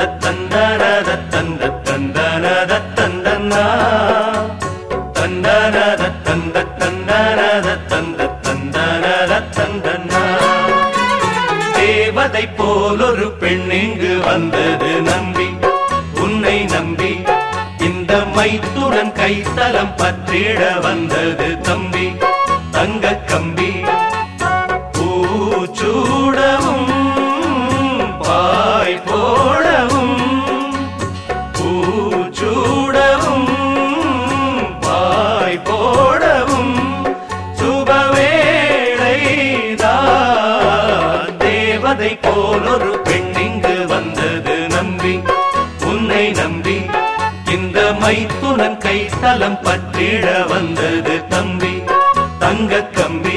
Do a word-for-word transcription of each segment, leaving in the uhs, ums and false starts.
தந்தனத தந்த தந்தனத தந்தனா தந்தனத தந்த தந்தனத தந்த தந்தனத தந்தனா. தேவதை போலொரு பெண் இங்கு வந்தது நம்பி, உன்னை நம்பி இந்த மைத்துடன் கைத்தலம் பற்றிட வந்தது தம்பி. தங்க கம்பி பூச்சூடவும் பாய் போடவும், பூச்சூடவும் பாய் போடவும் சுபவேளைதான். தேவதை போலொரு பெண் இங்கு வந்தது நம்பி, உன்னை நம்பி இந்த மைத்துனன் கைத்தலம் பற்றிட வந்தது தம்பி. தங்க கம்பி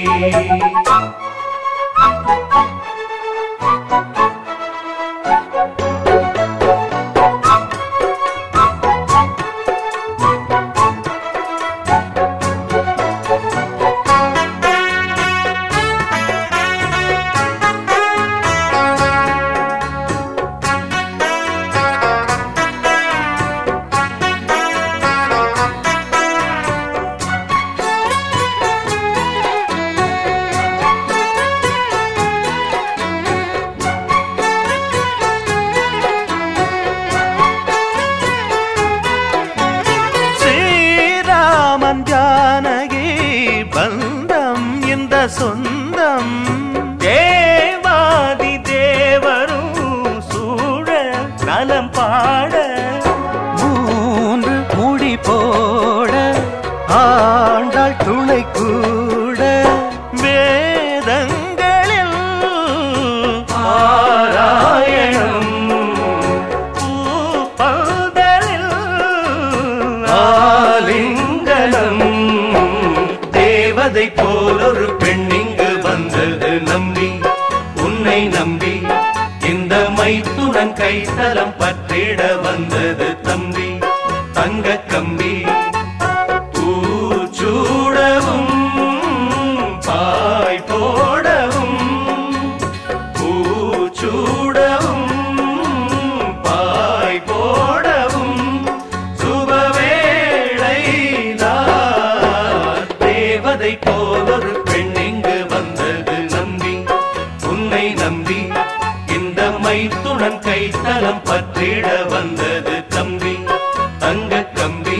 பந்தம் இந்த சொந்தம். தேவாதி தேவரும் சூழ நலம் பாட, மூன்று முடி போட ஆண்டாள் துணை கூட. வேதங்களில் ஆராயணம், பூப்பந்தலில் ஆலிங்கனம். தேவதை போலொரு பெண் இங்கு வந்தது நம்பி, உன்னை நம்பி இந்த மைத்துடன் கைத்தலம் பற்றிட வந்தது தம்பி. தங்க கம்பி பூச்சூடவும் பாய் போடவும், பூச்சூடவும் பாய் போடவும் சுபவேளைதான். தேவதை போலொரு பெண் இங்கு வந்தது நம்பி, உன்னை நம்பி இந்த மைத்துடன் கைத்தலம் பற்றிட வந்தது தம்பி. தங்க கம்பி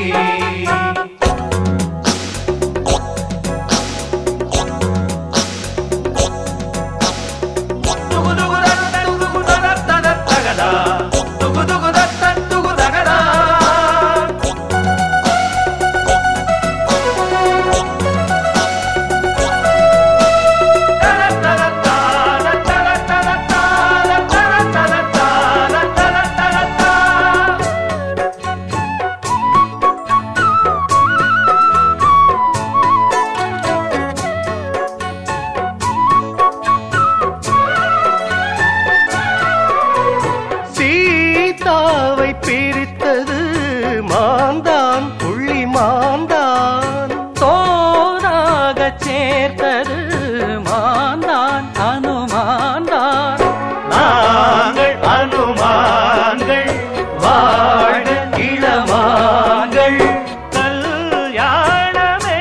பிரித்தது மாந்தான் புள்ளி மாந்தான், தோராக சேர்த்தது மாந்தான் அனுமான்தான். நாங்கள் அனுமான்கள் வாழ இளமாங்கள், கல்யாணமே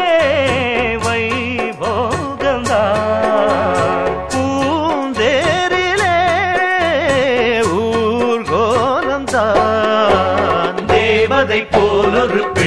வைபோகம்தான். பூந்தேரிலே ஊர்கோலம்தான். தேவதை போலொரு